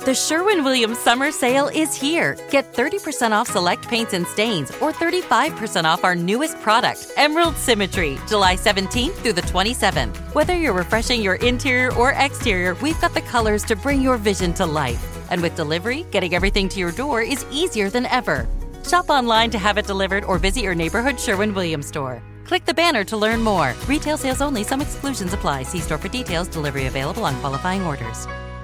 The Sherwin-Williams Summer Sale is here. Get 30% off select paints and stains or 35% off our newest product, Emerald Symmetry, July 17th through the 27th. Whether you're refreshing your interior or exterior, we've got the colors to bring your vision to life. And with delivery, getting everything to your door is easier than ever. Shop online to have it delivered or visit your neighborhood Sherwin-Williams store. Click the banner to learn more. Retail sales only. Some exclusions apply. See store for details. Delivery available on qualifying orders.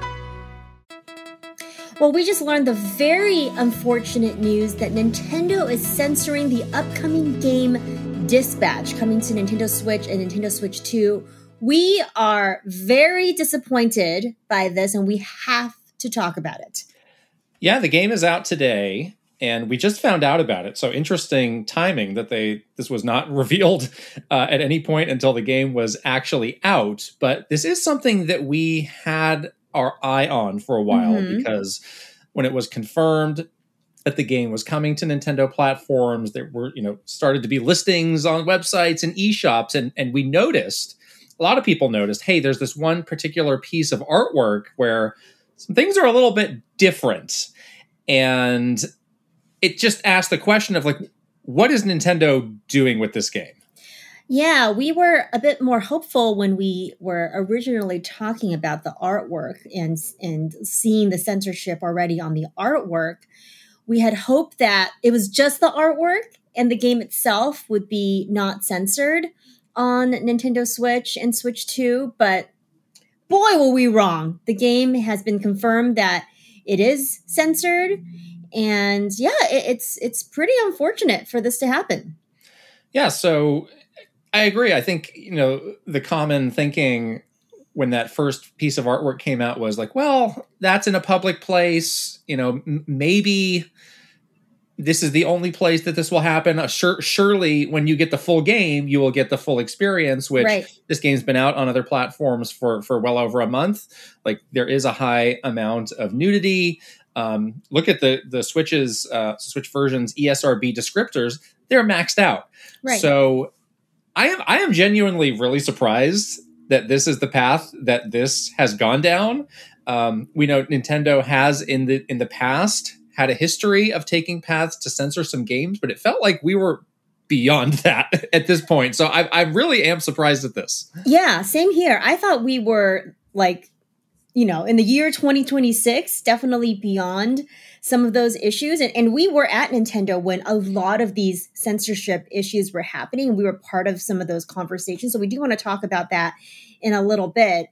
Well, we just learned the very unfortunate news that Nintendo is censoring the upcoming game Dispatch, coming to Nintendo Switch and Nintendo Switch 2. We are very disappointed by this, and we have to talk about it. Yeah, the game is out today, and we just found out about it. So interesting timing that this was not revealed at any point until the game was actually out. But this is something that we had our eye on for a while, because when it was confirmed that the game was coming to Nintendo platforms, there were, started to be listings on websites and eShops, and we noticed, a lot of people noticed, hey, there's this one particular piece of artwork where some things are a little bit different. And it just asked the question of, like, what is Nintendo doing with this game? Yeah, we were a bit more hopeful when we were originally talking about the artwork and seeing the censorship already on the artwork. We had hoped that it was just the artwork and the game itself would be not censored on Nintendo Switch and Switch 2, but boy, were we wrong. The game has been confirmed that it is censored, and yeah, it's pretty unfortunate for this to happen. Yeah, so I agree. I think, the common thinking when that first piece of artwork came out was like, well, that's in a public place. Maybe this is the only place that this will happen. Surely when you get the full game, you will get the full experience, which This game's been out on other platforms for well over a month. Like, there is a high amount of nudity. Look at the Switch's Switch version's ESRB descriptors. They're maxed out. Right. So I am genuinely really surprised that this is the path that this has gone down. We know Nintendo has in the past had a history of taking paths to censor some games, but it felt like we were beyond that at this point. So I really am surprised at this. Yeah, same here. I thought we were in the year 2026, definitely beyond some of those issues. And we were at Nintendo when a lot of these censorship issues were happening. We were part of some of those conversations. So we do want to talk about that in a little bit.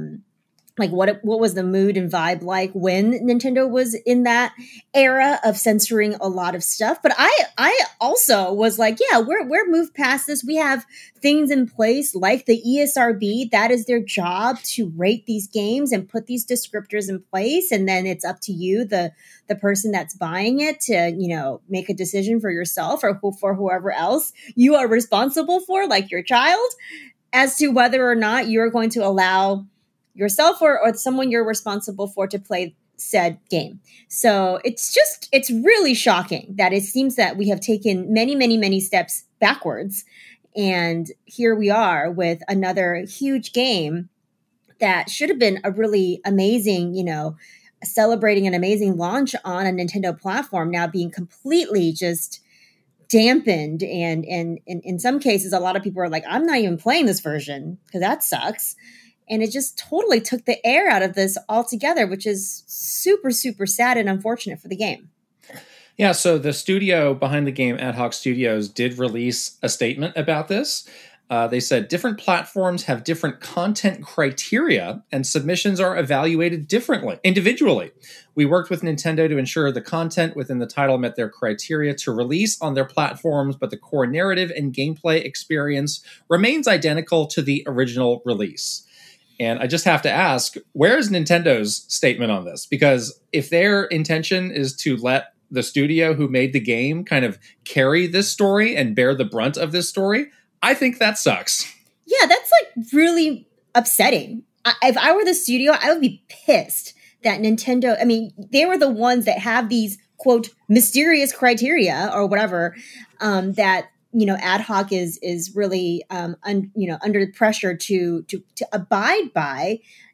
What was the mood and vibe like when Nintendo was in that era of censoring a lot of stuff? But I also was like, yeah, we're moved past this. We have things in place like the ESRB. That is their job, to rate these games and put these descriptors in place. And then it's up to you, the person that's buying it, to, make a decision for yourself or for whoever else you are responsible for, like your child, as to whether or not you're going to allow yourself or someone you're responsible for to play said game. So it's really shocking that it seems that we have taken many, many, many steps backwards. And here we are with another huge game that should have been a really amazing, celebrating an amazing launch on a Nintendo platform, now being completely just dampened. And in some cases, a lot of people are like, I'm not even playing this version because that sucks. And it just totally took the air out of this altogether, which is super, super sad and unfortunate for the game. Yeah, so the studio behind the game, Ad Hoc Studios, did release a statement about this. They said different platforms have different content criteria and submissions are evaluated differently, individually. We worked with Nintendo to ensure the content within the title met their criteria to release on their platforms, but the core narrative and gameplay experience remains identical to the original release. And I just have to ask, where is Nintendo's statement on this? Because if their intention is to let the studio who made the game kind of carry this story and bear the brunt of this story, I think that sucks. Yeah, that's really upsetting. If I were the studio, I would be pissed that Nintendo, they were the ones that have these, quote, mysterious criteria or whatever, that Ad Hoc is really under pressure to abide by.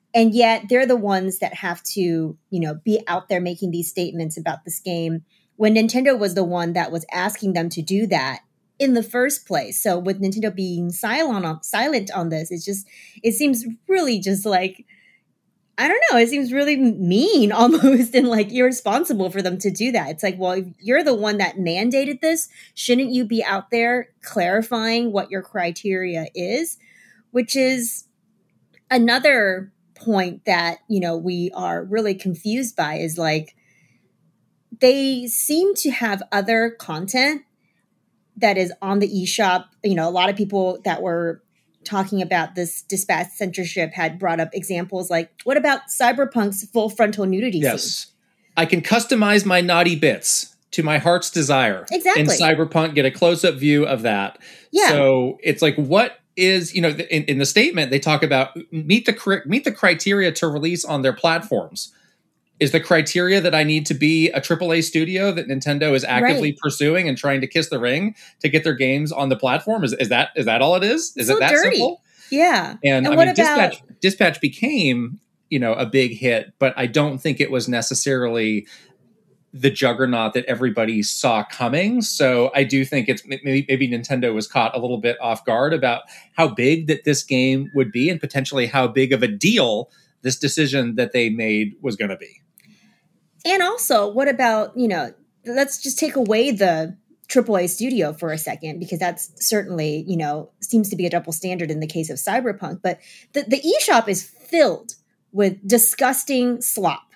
And yet they're the ones that have to, be out there making these statements about this game when Nintendo was the one that was asking them to do that in the first place. So with Nintendo being silent on this, it seems really just like, I don't know, it seems really mean almost and like irresponsible for them to do that. It's like, well, if you're the one that mandated this, shouldn't you be out there clarifying what your criteria is? Which is another point that, we are really confused by is like, they seem to have other content that is on the eShop. A lot of people that were talking about this dispatch censorship had brought up examples like, what about Cyberpunk's full frontal nudity scene? Yes. I can customize my naughty bits to my heart's desire. Exactly. In Cyberpunk, get a close-up view of that. Yeah. So it's like, what is, in the statement, they talk about meet the criteria to release on their platforms. Is the criteria that I need to be a AAA studio that Nintendo is actively pursuing and trying to kiss the ring to get their games on the platform? Is that all it is? Is it that dirty. simple? Yeah. And I what mean, about Dispatch became, a big hit, but I don't think it was necessarily the juggernaut that everybody saw coming. So I do think it's maybe Nintendo was caught a little bit off guard about how big that this game would be and potentially how big of a deal this decision that they made was going to be. And also, what about, let's just take away the AAA studio for a second, because that's certainly, seems to be a double standard in the case of Cyberpunk. But the eShop is filled with disgusting slop.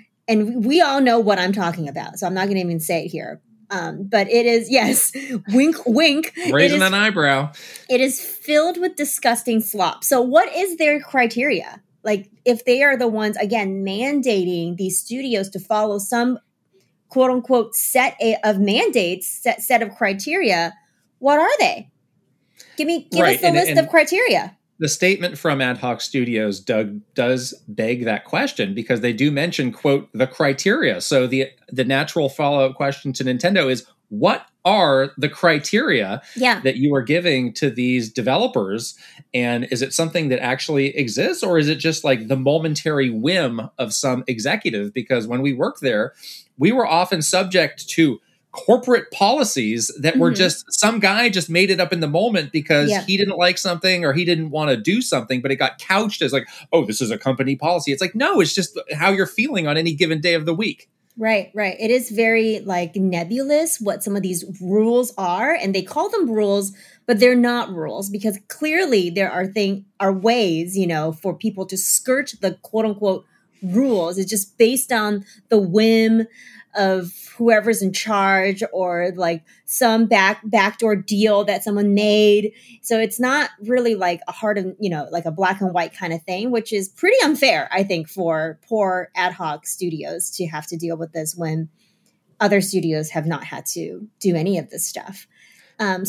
And we all know what I'm talking about, so I'm not going to even say it here. But it is, yes, wink, wink. Raising an eyebrow. It is filled with disgusting slop. So what is their criteria? Like, if they are the ones, again, mandating these studios to follow some quote unquote set of mandates, set of criteria, what are they? Give us the list of criteria. The statement from Ad Hoc Studios, Doug, does beg that question because they do mention, quote, the criteria. So the natural follow-up question to Nintendo is, what are the criteria that you are giving to these developers? And is it something that actually exists, or is it just like the momentary whim of some executive? Because when we worked there, we were often subject to corporate policies that were just, some guy just made it up in the moment because he didn't like something or he didn't want to do something, but it got couched as like, oh, this is a company policy. It's like, no, it's just how you're feeling on any given day of the week. Right. It is very like nebulous what some of these rules are, and they call them rules, but they're not rules because clearly there are ways, for people to skirt the quote unquote rules. It's just based on the whim of whoever's in charge or like some backdoor deal that someone made. So it's not really like a hard and, like a black and white kind of thing, which is pretty unfair, I think, for poor Ad Hoc studios to have to deal with this when other studios have not had to do any of this stuff. And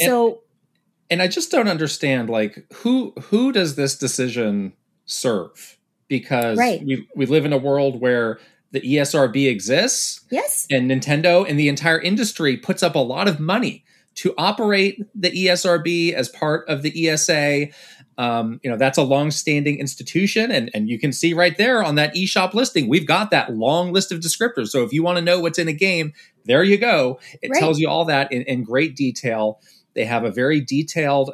I just don't understand, like, who does this decision serve? Because we live in a world where the ESRB exists. Yes. And Nintendo and the entire industry puts up a lot of money to operate the ESRB as part of the ESA. That's a long-standing institution. And you can see right there on that eShop listing, we've got that long list of descriptors. So if you want to know what's in a game, there you go. It tells you all that in great detail. They have a very detailed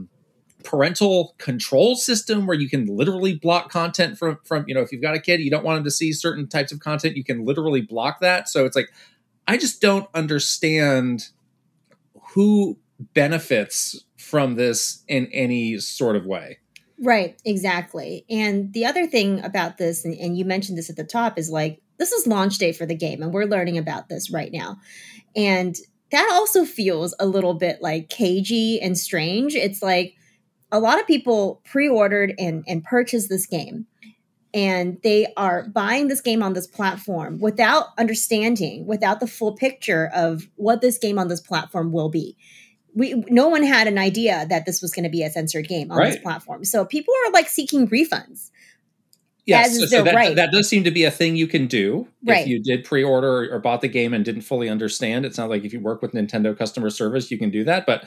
parental control system where you can literally block content from if you've got a kid, you don't want them to see certain types of content, you can literally block that. So it's like, I just don't understand who benefits from this in any sort of way. Right, exactly. And the other thing about this, and you mentioned this at the top, is like, this is launch day for the game, and we're learning about this right now. And that also feels a little bit like cagey and strange. It's like, a lot of people pre-ordered and purchased this game, and they are buying this game on this platform without understanding, without the full picture of what this game on this platform will be. No one had an idea that this was going to be a censored game on this platform. So people are like seeking refunds. Yes, so that does seem to be a thing you can do if you did pre-order or bought the game and didn't fully understand. It sounds like if you work with Nintendo customer service, you can do that. But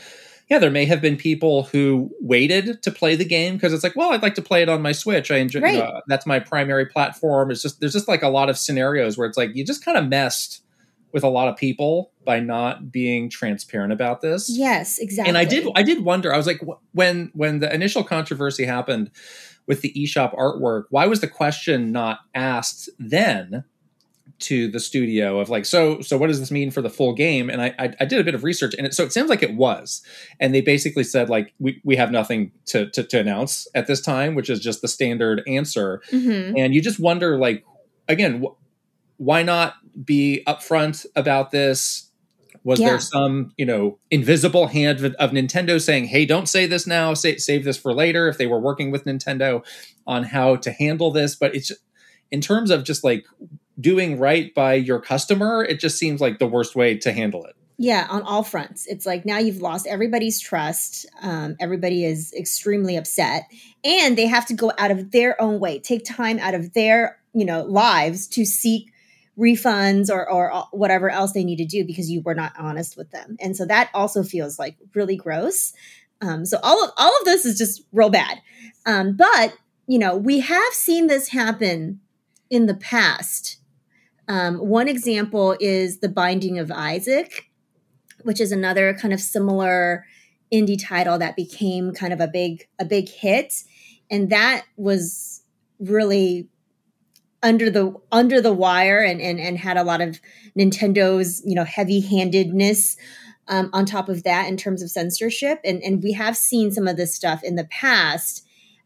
yeah, there may have been people who waited to play the game because it's like, well, I'd like to play it on my Switch. I enjoy, Right. that's my primary platform. It's just, there's just like a lot of scenarios where it's like, you just kind of messed with a lot of people by not being transparent about this. Yes, exactly. And I did wonder, I was like, when the initial controversy happened with the eShop artwork, why was the question not asked then to the studio of like, so what does this mean for the full game? And I did a bit of research, and so it sounds like it was, and they basically said like, we have nothing to announce at this time, which is just the standard answer. Mm-hmm. And you just wonder, like, again, why not be upfront about this? Was there some, invisible hand of Nintendo saying, hey, don't say this now, save this for later, if they were working with Nintendo on how to handle this? But it's, in terms of just like doing right by your customer, it just seems like the worst way to handle it. Yeah, on all fronts. It's like now you've lost everybody's trust. Everybody is extremely upset, and they have to go out of their own way, take time out of their, lives to seek refunds or whatever else they need to do because you were not honest with them. And so that also feels like really gross. So all of this is just real bad. But, we have seen this happen in the past. One example is The Binding of Isaac, which is another kind of similar indie title that became kind of a big hit. And that was really under the wire and had a lot of Nintendo's, heavy-handedness on top of that in terms of censorship. And we have seen some of this stuff in the past.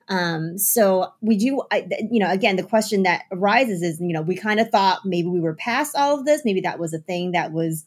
So we do, again, the question that arises is, we kind of thought maybe we were past all of this. Maybe that was a thing that was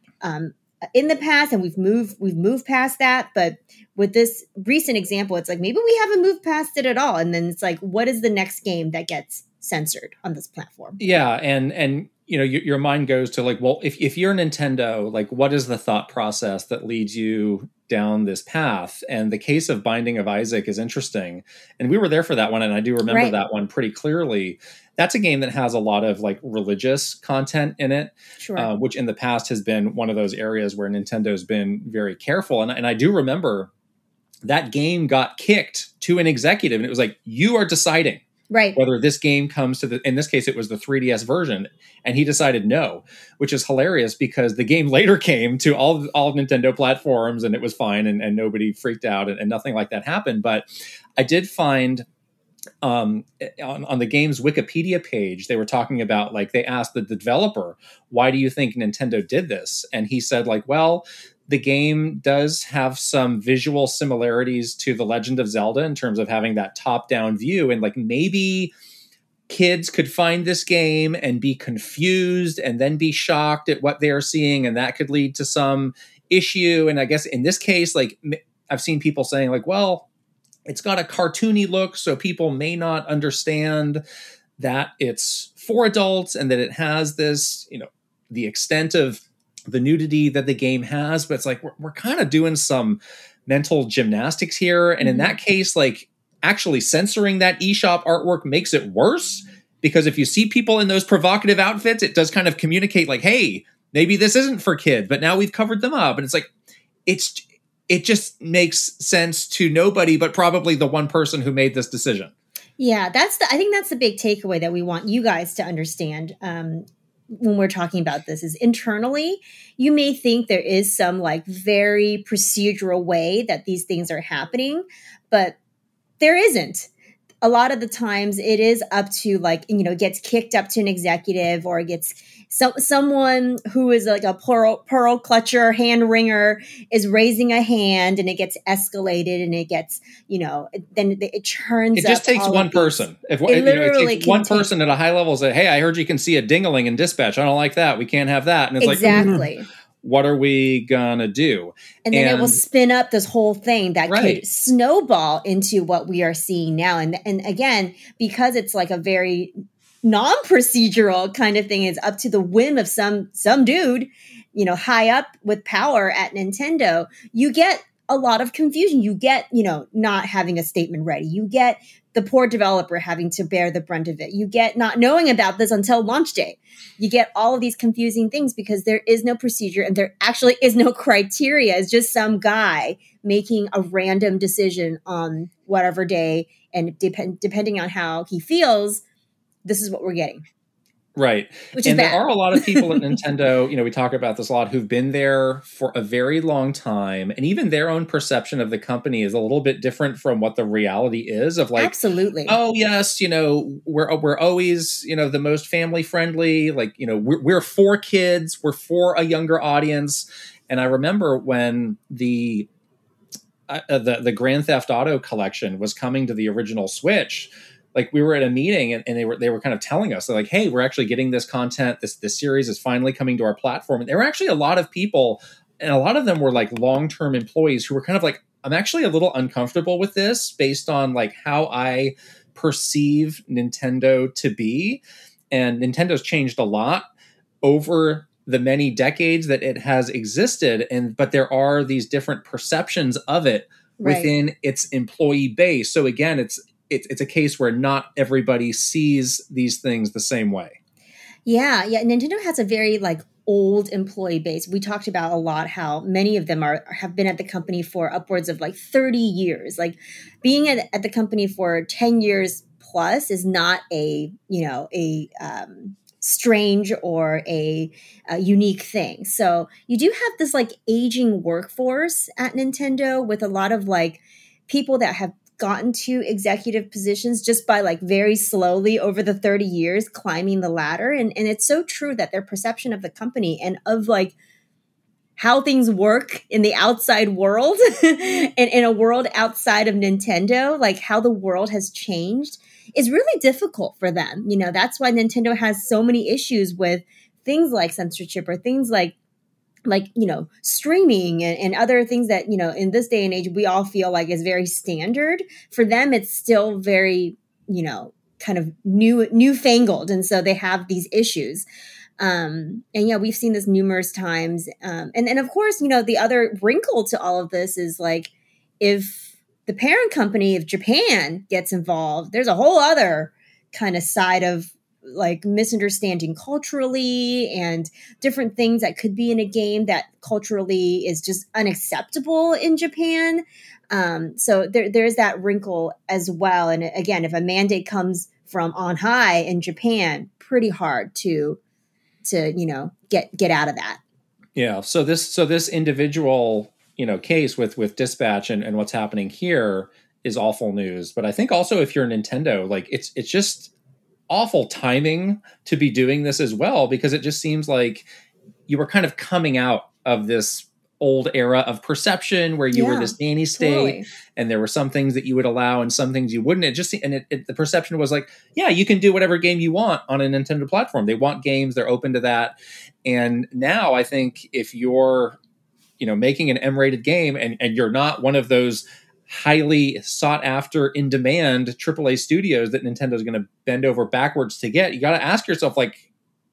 in the past and we've moved past that. But with this recent example, it's like, maybe we haven't moved past it at all. And then it's like, what is the next game that gets censored on this platform? Yeah. And your mind goes to like, well, if you're Nintendo, like, what is the thought process that leads you down this path? And the case of Binding of Isaac is interesting. And we were there for that one. And I do remember that one pretty clearly. That's a game that has a lot of like religious content in it, sure. Which in the past has been one of those areas where Nintendo's been very careful. And I do remember that game got kicked to an executive, and it was like, you are deciding whether this game comes to in this case, it was the 3DS version. And he decided no, which is hilarious because the game later came to all Nintendo platforms and it was fine and nobody freaked out and nothing like that happened. But I did find on the game's Wikipedia page, they were talking about, like, they asked the developer, why do you think Nintendo did this? And he said, like, well, the game does have some visual similarities to The Legend of Zelda in terms of having that top-down view. And like, maybe kids could find this game and be confused and then be shocked at what they're seeing. And that could lead to some issue. And I guess in this case, like, I've seen people saying like, well, it's got a cartoony look, so people may not understand that it's for adults and that it has this, the extent of the nudity that the game has. But it's like, we're kind of doing some mental gymnastics here. And in that case, like, actually censoring that eShop artwork makes it worse, because if you see people in those provocative outfits, it does kind of communicate like, hey, maybe this isn't for kids, but now we've covered them up. And it's like, it just makes sense to nobody, but probably the one person who made this decision. Yeah, I think that's the big takeaway that we want you guys to understand when we're talking about this is internally, you may think there is some like very procedural way that these things are happening, but there isn't. A lot of the times it is up to like, gets kicked up to an executive, or it gets someone who is like a pearl clutcher, hand wringer is raising a hand, and it gets escalated, and it gets, then it churns. It just takes one person. It takes one person at a high level say, hey, I heard you can see a ding-a-ling in dispatch. I don't like that. We can't have that. And it's exactly. Like, what are we gonna do? And then it will spin up this whole thing that could snowball into what we are seeing now. And again, because it's like a very non-procedural kind of thing, is up to the whim of some dude, high up with power at Nintendo, you get a lot of confusion. You get, not having a statement ready. You get the poor developer having to bear the brunt of it. You get not knowing about this until launch day. You get all of these confusing things because there is no procedure and there actually is no criteria. It's just some guy making a random decision on whatever day. And depending on how he feels, this is what we're getting. Right. Which and is there bad. are a lot of people at Nintendo, we talk about this a lot, who've been there for a very long time. And even their own perception of the company is a little bit different from what the reality is of like, absolutely. Oh, yes, we're always, the most family friendly. Like, we're for kids. We're for a younger audience. And I remember when the Grand Theft Auto collection was coming to the original Switch, like we were at a meeting and they were kind of telling us, they're like, hey, we're actually getting this content. This series is finally coming to our platform. And there were actually a lot of people, and a lot of them were like long-term employees who were kind of like, I'm actually a little uncomfortable with this based on like how I perceive Nintendo to be. And Nintendo's changed a lot over the many decades that it has existed. But there are these different perceptions of it within its employee base. So again, it's a case where not everybody sees these things the same way. Yeah. Nintendo has a very like old employee base. We talked about a lot how many of them have been at the company for upwards of like 30 years. Like being at the company for 10 years plus is not a strange or a unique thing. So you do have this like aging workforce at Nintendo with a lot of like people that have gotten to executive positions just by like very slowly over the 30 years climbing the ladder. And it's so true that their perception of the company and of like how things work in the outside world and in a world outside of Nintendo, like how the world has changed is really difficult for them. That's why Nintendo has so many issues with things like censorship or things like streaming and other things that, in this day and age, we all feel like is very standard. For them, it's still very, kind of newfangled. And so they have these issues. And yeah, we've seen this numerous times. And of course, the other wrinkle to all of this is like, if the parent company, if Japan gets involved, there's a whole other kind of side of like misunderstanding culturally and different things that could be in a game that culturally is just unacceptable in Japan. So there's that wrinkle as well. And again, if a mandate comes from on high in Japan, pretty hard to get out of that. Yeah. So this individual, case with Dispatch and what's happening here is awful news. But I think also if you're Nintendo, like it's just awful timing to be doing this as well, because it just seems like you were kind of coming out of this old era of perception where you were this nanny state, totally. And there were some things that you would allow and some things you wouldn't. The perception was like, yeah, you can do whatever game you want on a Nintendo platform. They want games, they're open to that. And now I think if you're, making an M-rated game and you're not one of those highly sought after, in demand AAA studios that Nintendo is going to bend over backwards to get, you got to ask yourself, like,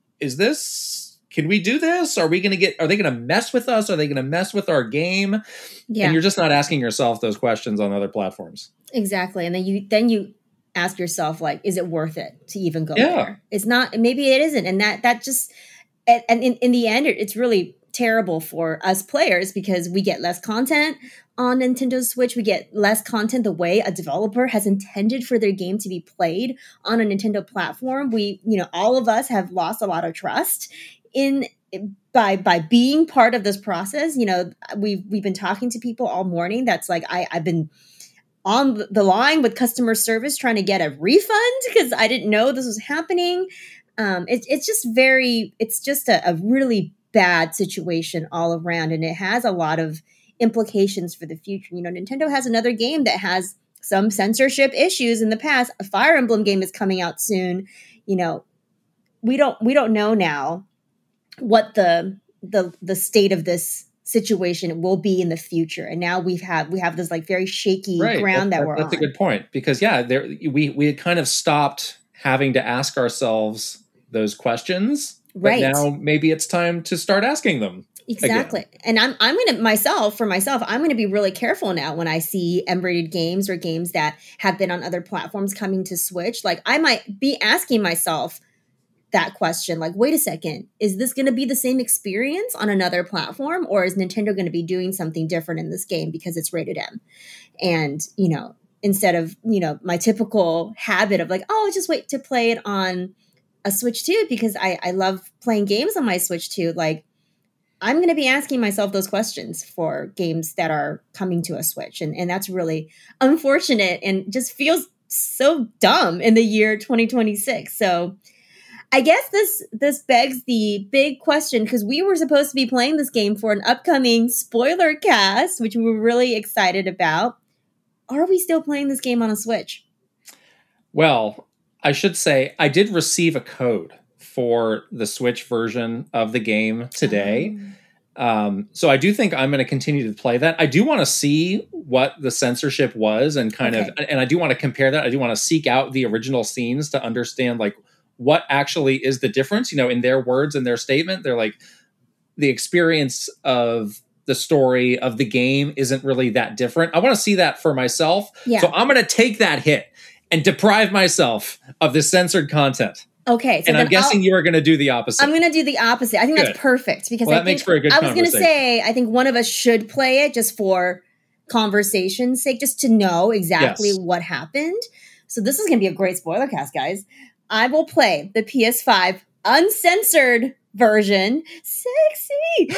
can we do this? Are they going to mess with us? Are they going to mess with our game? Yeah. And you're just not asking yourself those questions on other platforms. Exactly. And then you ask yourself, like, is it worth it to even go there? It's not, maybe it isn't. And that just, and in the end, it's really terrible for us players because we get less content on Nintendo Switch. We get less content the way a developer has intended for their game to be played on a Nintendo platform. We, all of us have lost a lot of trust by being part of this process. We've been talking to people all morning. That's like, I've been on the line with customer service trying to get a refund because I didn't know this was happening. It's just a really bad situation all around, and it has a lot of implications for the future. Nintendo has another game that has some censorship issues in the past. A Fire Emblem game is coming out soon. We don't know now what the state of this situation will be in the future. And now we have this like very shaky ground that we're on. That's a good point, because we had kind of stopped having to ask ourselves those questions. But now maybe it's time to start asking them. Exactly. Again. And I'm going to for myself, I'm going to be really careful now when I see M-rated games or games that have been on other platforms coming to Switch. Like I might be asking myself that question, like, wait a second, is this going to be the same experience on another platform, or is Nintendo going to be doing something different in this game because it's rated M? And, instead of, my typical habit of like, oh, I'll just wait to play it on a Switch 2 because I love playing games on my Switch 2. Like, I'm going to be asking myself those questions for games that are coming to a Switch. And that's really unfortunate and just feels so dumb in the year 2026. So I guess this begs the big question, because we were supposed to be playing this game for an upcoming spoiler cast, which we were really excited about. Are we still playing this game on a Switch? Well, I should say I did receive a code for the Switch version of the game today. So I do think I'm going to continue to play that. I do want to see what the censorship was and and I do want to compare that. I do want to seek out the original scenes to understand like what actually is the difference, in their words and their statement. They're like, the experience of the story of the game isn't really that different. I want to see that for myself. Yeah. So I'm going to take that hit and deprive myself of the censored content. Okay. So and I'm guessing you are going to do the opposite. I'm going to do the opposite. I think that's perfect because that makes for a good conversation. I was going to say, I think one of us should play it just for conversation's sake, just to know exactly what happened. So this is going to be a great spoiler cast, guys. I will play the PS5 uncensored version, sexy,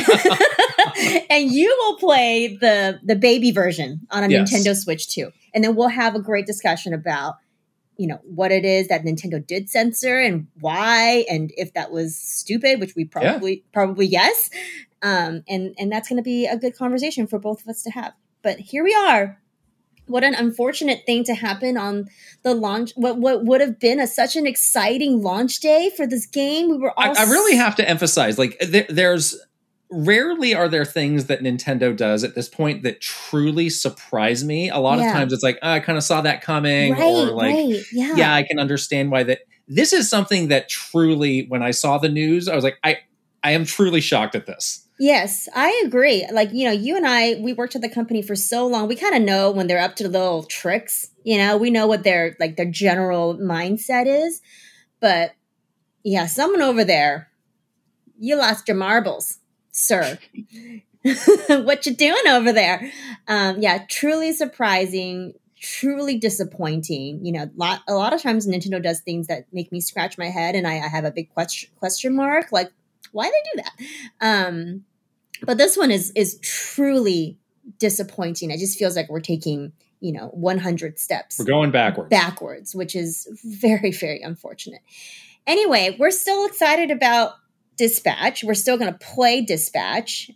and you will play the baby version on a Nintendo Switch 2. And then we'll have a great discussion about what it is that Nintendo did censor and why, and if that was stupid, which we probably yes. And that's going to be a good conversation for both of us to have. But here we are. What an unfortunate thing to happen on the launch. What would have been such an exciting launch day for this game. We were all. I really have to emphasize, like, there's rarely are there things that Nintendo does at this point that truly surprise me. A lot of times it's like, I kind of saw that coming, or like, I can understand why that. This is something that truly, when I saw the news, I was like, I am truly shocked at this. Yes, I agree. Like, you and I, we worked at the company for so long. We kind of know when they're up to little tricks, we know what their general mindset is. But yeah, someone over there, you lost your marbles, sir. What you doing over there? Truly surprising, truly disappointing. A lot of times Nintendo does things that make me scratch my head and I have a big question mark. Like, why they do that? But this one is truly disappointing. It just feels like we're taking, 100 steps. We're going backwards, which is very, very unfortunate. Anyway, we're still excited about Dispatch. We're still going to play Dispatch.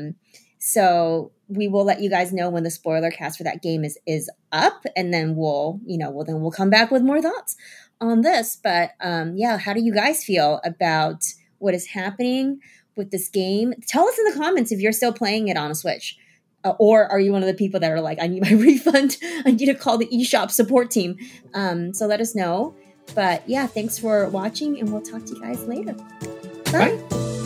So we will let you guys know when the spoiler cast for that game is up, and then we'll come back with more thoughts on this. But how do you guys feel about what is happening with this game? Tell us in the comments if you're still playing it on a Switch. Or are you one of the people that are like, I need my refund. I need to call the eShop support team. So let us know. But yeah, thanks for watching, and we'll talk to you guys later. Bye.